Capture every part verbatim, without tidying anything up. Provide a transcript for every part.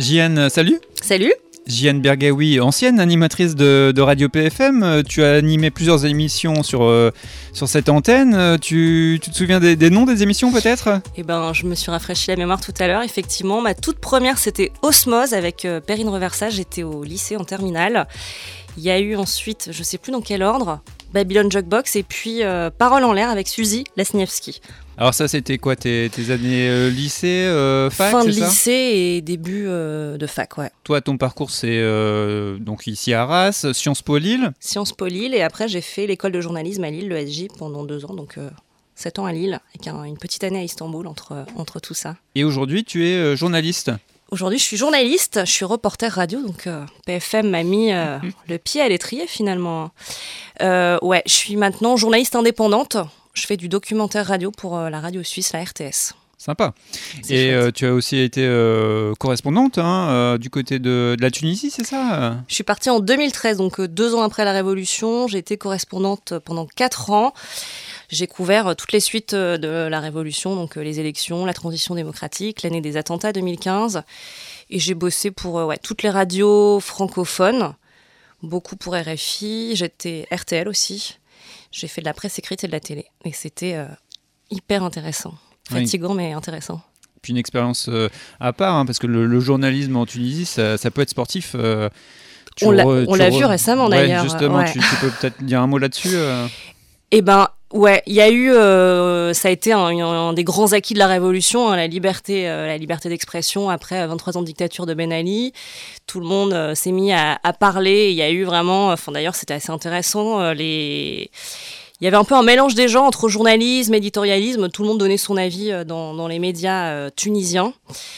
Jeanne, salut. Salut. Jeanne Bergaoui, ancienne animatrice de, de Radio P F M, tu as animé plusieurs émissions sur, euh, sur cette antenne. Tu, tu te souviens des, des noms des émissions peut-être ? Eh ben, je me suis rafraîchi la mémoire tout à l'heure. Effectivement, ma toute première, c'était Osmose avec euh, Perrine Reversat. J'étais au lycée en terminale. Il y a eu ensuite, je ne sais plus dans quel ordre, Babylone Jukebox et puis euh, Parole en l'air avec Suzy Lasniewski. Alors ça, c'était quoi, tes, tes années euh, lycée, euh, fac, Fin de c'est ça ? lycée et début euh, de fac, ouais. Toi, ton parcours, c'est euh, donc ici à Arras, Sciences Po Lille. Sciences Po Lille, et après j'ai fait l'école de journalisme à Lille, l'E S J, pendant deux ans, donc euh, sept ans à Lille, avec un, une petite année à Istanbul entre, euh, entre tout ça. Et aujourd'hui, tu es euh, journaliste. Aujourd'hui, je suis journaliste, je suis reporter radio, donc euh, P F M m'a mis euh, mmh. le pied à l'étrier finalement. Euh, ouais, je suis maintenant journaliste indépendante. Je fais du documentaire radio pour euh, la radio suisse, la R T S. Sympa. C'est Et euh, tu as aussi été euh, correspondante hein, euh, du côté de, de la Tunisie, c'est ça ? Je suis partie en deux mille treize, donc euh, deux ans après la Révolution. J'ai été correspondante pendant quatre ans. J'ai couvert euh, toutes les suites euh, de la Révolution, donc euh, les élections, la transition démocratique, l'année des attentats deux mille quinze. Et j'ai bossé pour euh, ouais, toutes les radios francophones, beaucoup pour R F I. J'étais R T L aussi. J'ai fait de la presse écrite et de la télé. Et c'était euh, hyper intéressant. Fatigant, oui. Mais intéressant. Puis une expérience euh, à part, hein, parce que le, le journalisme en Tunisie, ça, ça peut être sportif. Euh, on l'a, re, on l'a re... vu récemment, ouais, d'ailleurs. Justement, ouais. tu, tu peux peut-être dire un mot là-dessus euh... Eh ben, ouais, il y a eu... Euh, ça a été un, un des grands acquis de la Révolution, hein, la, liberté, euh, la liberté d'expression après vingt-trois ans de dictature de Ben Ali. Tout le monde euh, s'est mis à, à parler. Il y a eu vraiment... Enfin, d'ailleurs, c'était assez intéressant. Euh, les... Il y avait un peu un mélange des genres entre journalisme, éditorialisme. Tout le monde donnait son avis dans, dans les médias euh, tunisiens.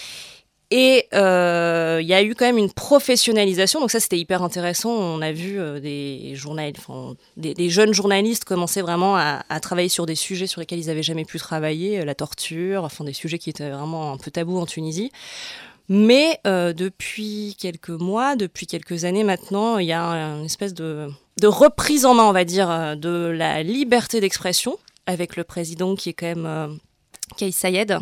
Et euh, il y a eu quand même une professionnalisation. Donc ça, c'était hyper intéressant. On a vu euh, des, journal... enfin, des, des jeunes journalistes commencer vraiment à, à travailler sur des sujets sur lesquels ils n'avaient jamais pu travailler. Euh, la torture, enfin des sujets qui étaient vraiment un peu tabous en Tunisie. Mais euh, depuis quelques mois, depuis quelques années maintenant, il y a une espèce de, de reprise en main, on va dire, de la liberté d'expression, avec le président qui est quand même euh, Kais Saied,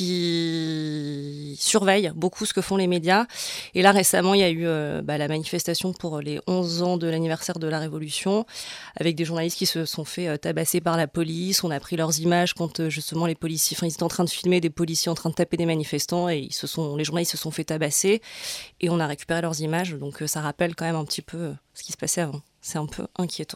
qui surveille beaucoup ce que font les médias. Et là, récemment, il y a eu euh, bah, la manifestation pour les onze ans de l'anniversaire de la Révolution, avec des journalistes qui se sont fait euh, tabasser par la police. On a pris leurs images quand euh, justement les policiers, enfin, ils étaient en train de filmer des policiers en train de taper des manifestants, et ils se sont, les journalistes se sont fait tabasser, et on a récupéré leurs images. Donc euh, ça rappelle quand même un petit peu euh, ce qui se passait avant. C'est un peu inquiétant.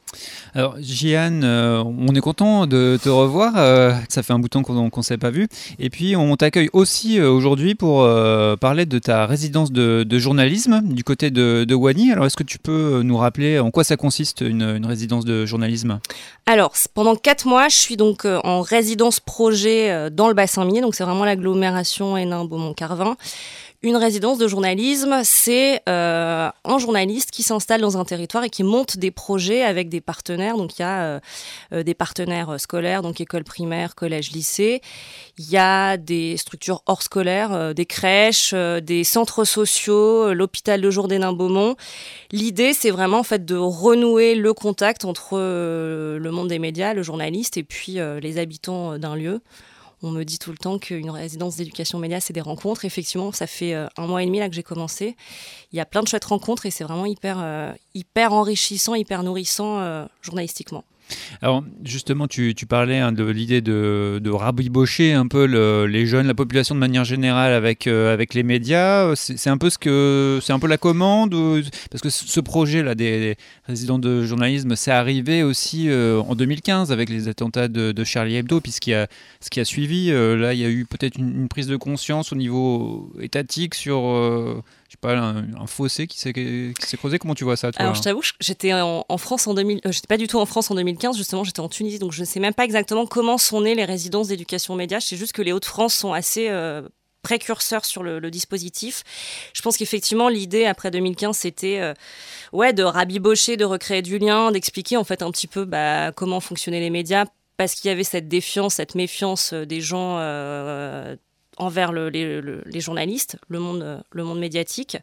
Alors, Jeanne, euh, on est content de te revoir. Euh, ça fait un bout de temps qu'on ne s'est pas vu. Et puis, on t'accueille aussi euh, aujourd'hui pour euh, parler de ta résidence de, de journalisme du côté de, de Wani. Alors, est-ce que tu peux nous rappeler en quoi ça consiste une, une résidence de journalisme ? Alors, pendant quatre mois, je suis donc euh, en résidence projet euh, dans le bassin minier. Donc, c'est vraiment l'agglomération Hénin-Beaumont-Carvin. Une résidence de journalisme, c'est euh, un journaliste qui s'installe dans un territoire et qui monte des projets avec des partenaires. Donc, il y a euh, euh, des partenaires scolaires, donc école primaire, collège, lycée. Il y a des structures hors scolaires, euh, des crèches, euh, des centres sociaux, euh, l'hôpital de jour d'Hénin-Beaumont. L'idée, c'est vraiment en fait de renouer le contact entre euh, le monde des médias, le journaliste, et puis euh, les habitants d'un lieu. On me dit tout le temps qu'une résidence d'éducation média, c'est des rencontres. Effectivement, ça fait euh, un mois et demi là que j'ai commencé. Il y a plein de chouettes rencontres et c'est vraiment hyper, euh, hyper enrichissant, hyper nourrissant euh, journalistiquement. Alors justement, tu, tu parlais hein, de l'idée de, de rabibocher un peu le, les jeunes, la population de manière générale avec, euh, avec les médias. C'est, c'est un peu ce que c'est un peu la commande ou, parce que ce projet là des, des résidents de journalisme, c'est arrivé aussi euh, en deux mille quinze avec les attentats de, de Charlie Hebdo. Puis ce qui a ce qui a suivi, euh, là il y a eu peut-être une, une prise de conscience au niveau étatique sur euh, je sais pas, un, un fossé qui s'est, qui s'est creusé. Comment tu vois ça, toi ? Alors, je t'avoue, j'étais en, en France en deux mille... Euh, j'étais pas du tout en France en deux mille quinze, justement, j'étais en Tunisie, donc je ne sais même pas exactement comment sont nées les résidences d'éducation média. Je sais juste que les Hauts-de-France sont assez euh, précurseurs sur le, le dispositif. Je pense qu'effectivement, l'idée, après deux mille quinze, c'était euh, ouais, de rabibocher, de recréer du lien, d'expliquer en fait un petit peu bah, comment fonctionnaient les médias, parce qu'il y avait cette défiance, cette méfiance des gens... Euh, envers le, les, le, les journalistes, le monde, le monde médiatique.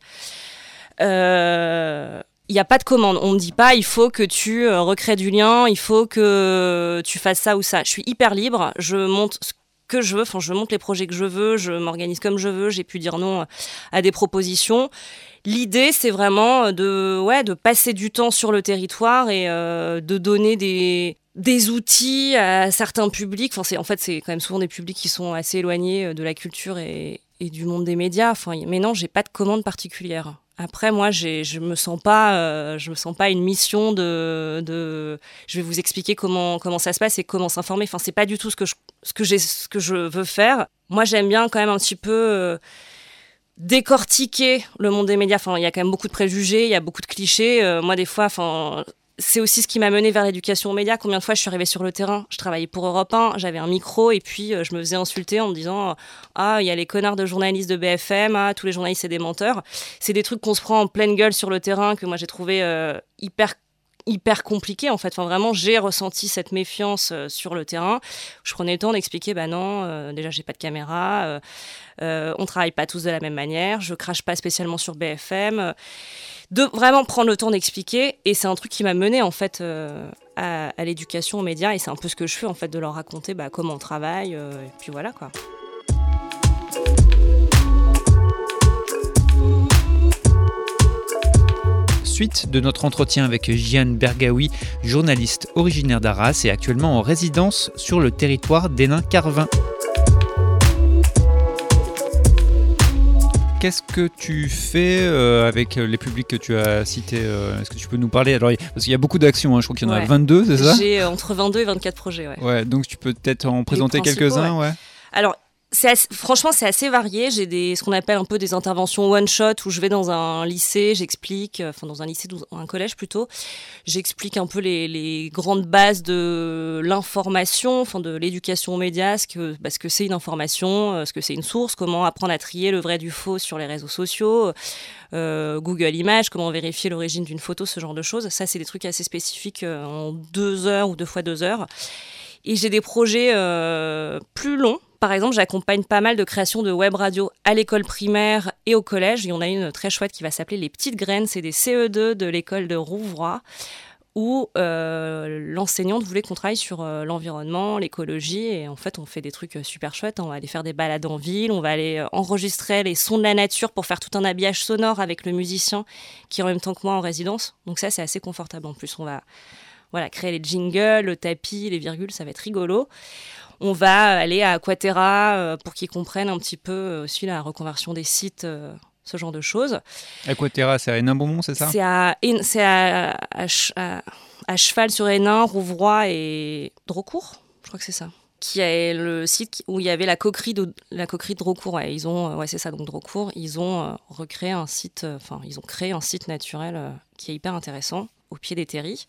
Il euh, n'y a pas de commande. On ne dit pas, il faut que tu euh, recrées du lien, il faut que tu fasses ça ou ça. Je suis hyper libre, je monte que je veux, enfin je monte les projets que je veux, je m'organise comme je veux, j'ai pu dire non à des propositions. L'idée, c'est vraiment de, ouais, de passer du temps sur le territoire et euh, de donner des, des outils à certains publics. Enfin, c'est, en fait, c'est quand même souvent des publics qui sont assez éloignés de la culture et, et du monde des médias. Enfin, mais non, j'ai pas de commande particulière. Après, moi, j'ai, je me sens pas, euh, je me sens pas une mission de, de, je vais vous expliquer comment comment ça se passe et comment s'informer. Enfin, c'est pas du tout ce que je, ce que j'ai, ce que je veux faire. Moi, j'aime bien quand même un petit peu euh, décortiquer le monde des médias. Enfin, il y a quand même beaucoup de préjugés, il y a beaucoup de clichés. Euh, moi, des fois, enfin. C'est aussi ce qui m'a menée vers l'éducation aux médias. Combien de fois je suis arrivée sur le terrain, je travaillais pour Europe un, j'avais un micro et puis euh, je me faisais insulter en me disant « Ah, il y a les connards de journalistes de B F M, ah, tous les journalistes, c'est des menteurs ». C'est des trucs qu'on se prend en pleine gueule sur le terrain que moi j'ai trouvé euh, hyper hyper compliqué en fait. Enfin, vraiment, j'ai ressenti cette méfiance euh, sur le terrain. Je prenais le temps d'expliquer, bah non, euh, déjà, j'ai pas de caméra, euh, euh, on travaille pas tous de la même manière, je crache pas spécialement sur B F M. Euh, de vraiment prendre le temps d'expliquer, et c'est un truc qui m'a menée en fait euh, à, à l'éducation aux médias, et c'est un peu ce que je fais en fait, de leur raconter bah, comment on travaille, euh, et puis voilà quoi. Suite de notre entretien avec Jian Bergaoui, journaliste originaire d'Arras et actuellement en résidence sur le territoire d'Hénin-Carvin. Qu'est-ce que tu fais euh, avec les publics que tu as cités euh, Est-ce que tu peux nous parler? Alors, parce qu'il y a beaucoup d'actions, hein, je crois qu'il y en a ouais. vingt-deux, c'est ça? J'ai euh, entre vingt-deux et vingt-quatre projets. Ouais, ouais donc tu peux peut-être en présenter quelques-uns. Ouais. Ouais. Alors, c'est assez, franchement, c'est assez varié. J'ai des, ce qu'on appelle un peu des interventions one-shot où je vais dans un lycée, j'explique, enfin dans un lycée, dans un collège plutôt, j'explique un peu les, les grandes bases de l'information, enfin de l'éducation aux médias, ce que, bah, ce que c'est une information, ce que c'est une source, comment apprendre à trier le vrai du faux sur les réseaux sociaux, euh, Google Images, comment vérifier l'origine d'une photo, ce genre de choses. Ça, c'est des trucs assez spécifiques euh, en deux heures ou deux fois deux heures. Et j'ai des projets euh, plus longs. Par exemple, j'accompagne pas mal de créations de web radio à l'école primaire et au collège. Il y en a une très chouette qui va s'appeler Les Petites Graines. C'est des C E deux de l'école de Rouvroy où euh, l'enseignante voulait qu'on travaille sur euh, l'environnement, l'écologie. Et en fait, on fait des trucs super chouettes. On va aller faire des balades en ville. On va aller euh, enregistrer les sons de la nature pour faire tout un habillage sonore avec le musicien qui est en même temps que moi en résidence. Donc ça, c'est assez confortable. En plus, on va voilà, créer les jingles, le tapis, les virgules. Ça va être rigolo. On va aller à Aquaterra euh, pour qu'ils comprennent un petit peu euh, aussi la reconversion des sites, euh, ce genre de choses. Aquaterra, c'est à Hénin-Beaumont, c'est ça? C'est, à, c'est à, à, à, à cheval sur Hénin, Rouvroy et Drocourt, je crois que c'est ça. Qui est le site où il y avait la coquerie de, la coquerie de Drocourt. Ouais, ils ont, ouais, c'est ça, donc Drocourt. Ils ont euh, recréé un site, enfin, euh, ils ont créé un site naturel euh, qui est hyper intéressant, au pied des terris.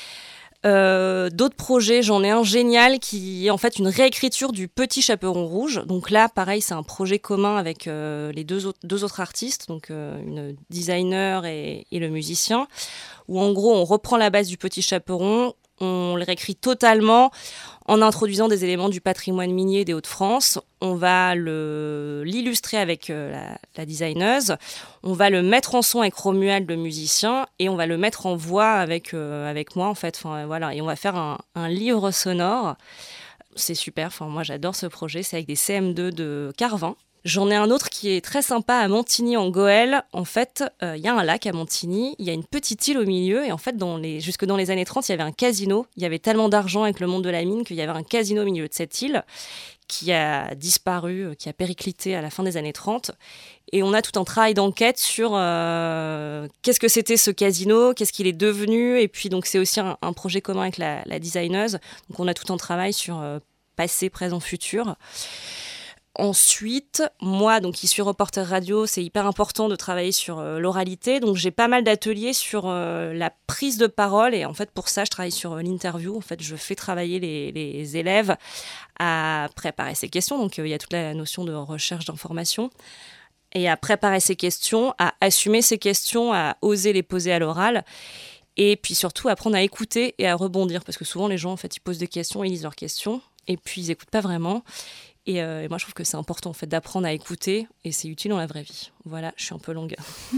Euh, d'autres projets, j'en ai un génial qui est en fait une réécriture du Petit Chaperon Rouge. Donc là, pareil, c'est un projet commun avec euh, les deux autres, deux autres artistes, donc euh, une designer et, et le musicien, où en gros, on reprend la base du Petit Chaperon, on le réécrit totalement en introduisant des éléments du patrimoine minier des Hauts-de-France. On va le, l'illustrer avec euh, la, la designeuse. On va le mettre en son avec Romuald, le musicien, et on va le mettre en voix avec, euh, avec moi, en fait. Enfin, voilà. Et on va faire un, un livre sonore. C'est super. Enfin, moi, j'adore ce projet. C'est avec des C M deux de Carvin. J'en ai un autre qui est très sympa à Montigny en Goële. En fait, il euh, y a un lac à Montigny, il y a une petite île au milieu et en fait, dans les, jusque dans les années trente, il y avait un casino. Il y avait tellement d'argent avec le monde de la mine qu'il y avait un casino au milieu de cette île qui a disparu, qui a périclité à la fin des années trente. Et on a tout un travail d'enquête sur euh, qu'est-ce que c'était ce casino, qu'est-ce qu'il est devenu. Et puis, donc, c'est aussi un, un projet commun avec la, la designeuse. Donc, on a tout un travail sur euh, passé, présent, futur. Ensuite, moi, donc, qui suis reporter radio, c'est hyper important de travailler sur euh, l'oralité. Donc, j'ai pas mal d'ateliers sur euh, la prise de parole. Et en fait, pour ça, je travaille sur euh, l'interview. En fait, je fais travailler les, les élèves à préparer ces questions. Donc, euh, il y a toute la notion de recherche d'information. Et à préparer ces questions, à assumer ces questions, à oser les poser à l'oral. Et puis surtout, apprendre à écouter et à rebondir. Parce que souvent, les gens, en fait, ils posent des questions, ils lisent leurs questions. Et puis, ils n'écoutent pas vraiment. Et, euh, et moi, je trouve que c'est important en fait, d'apprendre à écouter et c'est utile dans la vraie vie. Voilà, je suis un peu longue.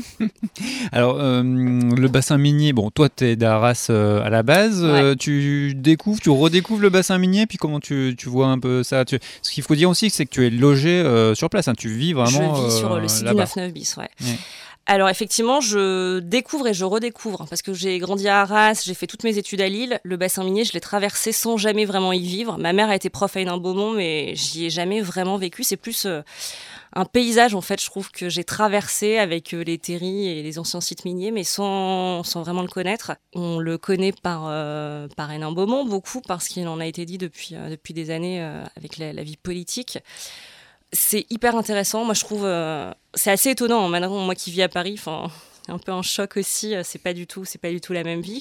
Alors, euh, le bassin minier, bon, toi, tu es d'Arras euh, à la base. Ouais. Euh, tu découvres, tu redécouvres le bassin minier, puis comment tu, tu vois un peu ça tu... Ce qu'il faut dire aussi, c'est que tu es logé euh, sur place. Hein, tu vis vraiment Je vis euh, sur le site là-bas. du neuf neuf bis, ouais. ouais. Alors effectivement, je découvre et je redécouvre, parce que j'ai grandi à Arras, j'ai fait toutes mes études à Lille. Le bassin minier, je l'ai traversé sans jamais vraiment y vivre. Ma mère a été prof à Hénin-Beaumont, mais j'y ai jamais vraiment vécu. C'est plus euh, un paysage, en fait, je trouve, que j'ai traversé avec euh, les terris et les anciens sites miniers, mais sans, sans vraiment le connaître. On le connaît par, euh, par Hénin-Beaumont, beaucoup, parce qu'il en a été dit depuis, euh, depuis des années euh, avec la, la vie politique. C'est hyper intéressant, moi je trouve, euh, c'est assez étonnant, maintenant moi qui vis à Paris, enfin, c'est un peu un choc aussi, c'est pas du tout, c'est pas du tout la même vie,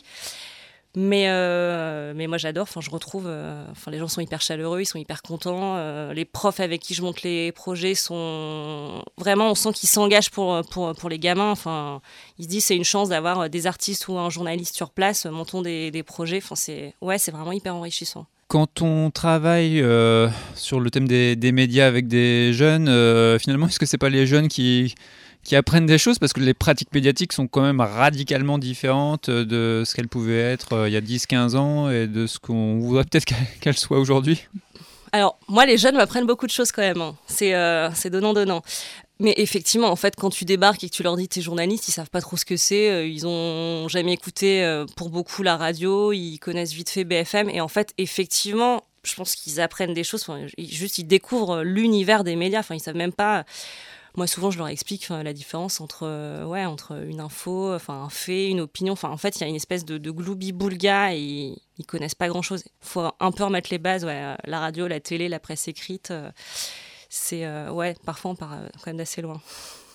mais, euh, mais moi j'adore, enfin je retrouve, euh, enfin les gens sont hyper chaleureux, ils sont hyper contents, euh, les profs avec qui je monte les projets sont, vraiment on sent qu'ils s'engagent pour, pour, pour les gamins, enfin ils se disent c'est une chance d'avoir des artistes ou un journaliste sur place, montons des, des projets, enfin c'est, ouais c'est vraiment hyper enrichissant. Quand on travaille euh, sur le thème des, des médias avec des jeunes, euh, finalement, est-ce que c'est pas les jeunes qui, qui apprennent des choses? Parce que les pratiques médiatiques sont quand même radicalement différentes de ce qu'elles pouvaient être euh, il y a dix quinze ans et de ce qu'on voudrait peut-être qu'elles soient aujourd'hui. Alors, moi, les jeunes m'apprennent beaucoup de choses quand même. Hein. C'est, euh, c'est donnant-donnant. Mais effectivement, en fait, quand tu débarques et que tu leur dis t'es journaliste, ils savent pas trop ce que c'est. Ils ont jamais écouté, euh, pour beaucoup, la radio. Ils connaissent vite fait B F M. Et en fait, effectivement, je pense qu'ils apprennent des choses. Enfin, ils, juste, ils découvrent l'univers des médias. Enfin, ils savent même pas... Moi, souvent, je leur explique enfin, la différence entre, euh, ouais, entre une info, enfin, un fait, une opinion. Enfin, en fait, il y a une espèce de, de gloubi-boulga et ils, ils connaissent pas grand-chose. Il faut un peu remettre les bases. Ouais, la radio, la télé, la presse écrite... Euh, c'est euh, ouais parfois on part euh, quand même d'assez loin.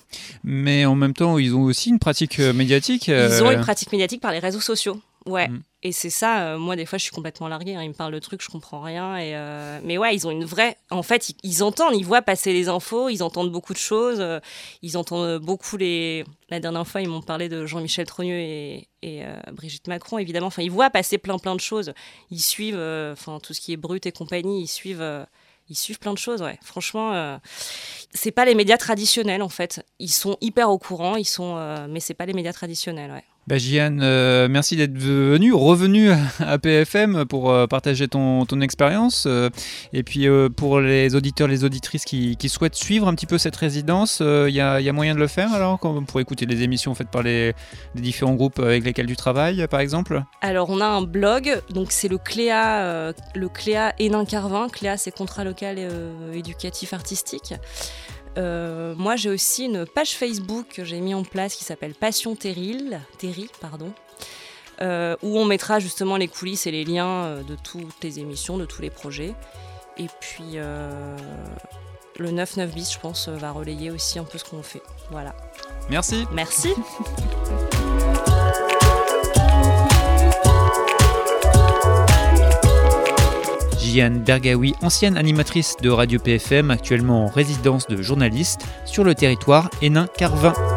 Mais en même temps ils ont aussi une pratique euh, médiatique euh... ils ont une pratique médiatique par les réseaux sociaux, ouais. mmh. Et c'est ça, euh, moi des fois je suis complètement larguée, hein. Ils me parlent de trucs je comprends rien et euh... mais ouais ils ont une vraie, en fait ils, ils entendent, ils voient passer les infos, ils entendent beaucoup de choses, euh, ils entendent beaucoup les, la dernière fois ils m'ont parlé de Jean-Michel Trogneux et, et euh, Brigitte Macron évidemment, enfin ils voient passer plein plein de choses, ils suivent enfin euh, tout ce qui est Brut et compagnie, ils suivent euh... Ils suivent plein de choses, ouais. Franchement, euh, c'est pas les médias traditionnels, en fait. Ils sont hyper au courant, ils sont, euh, mais c'est pas les médias traditionnels, ouais. Bah, Gianne, euh, merci d'être venu, revenu à P F M pour euh, partager ton, ton expérience. Euh, et puis euh, pour les auditeurs, les auditrices qui, qui souhaitent suivre un petit peu cette résidence, il euh, y, y a moyen de le faire alors pour écouter les émissions faites par les, les différents groupes avec lesquels tu travailles, par exemple? Alors on a un blog, donc c'est le C L E A, euh, le C L E A Hénin-Carvin. C L E A c'est Contrat local euh, éducatif artistique. Euh, moi, j'ai aussi une page Facebook que j'ai mis en place qui s'appelle Passion Terril, Terry, pardon, euh, où on mettra justement les coulisses et les liens de toutes les émissions, de tous les projets. Et puis, euh, le neuf neuf bis, je pense, va relayer aussi un peu ce qu'on fait. Voilà. Merci. Merci. Gianne Bergaoui, ancienne animatrice de Radio P F M, actuellement en résidence de journaliste sur le territoire Hénin-Carvin.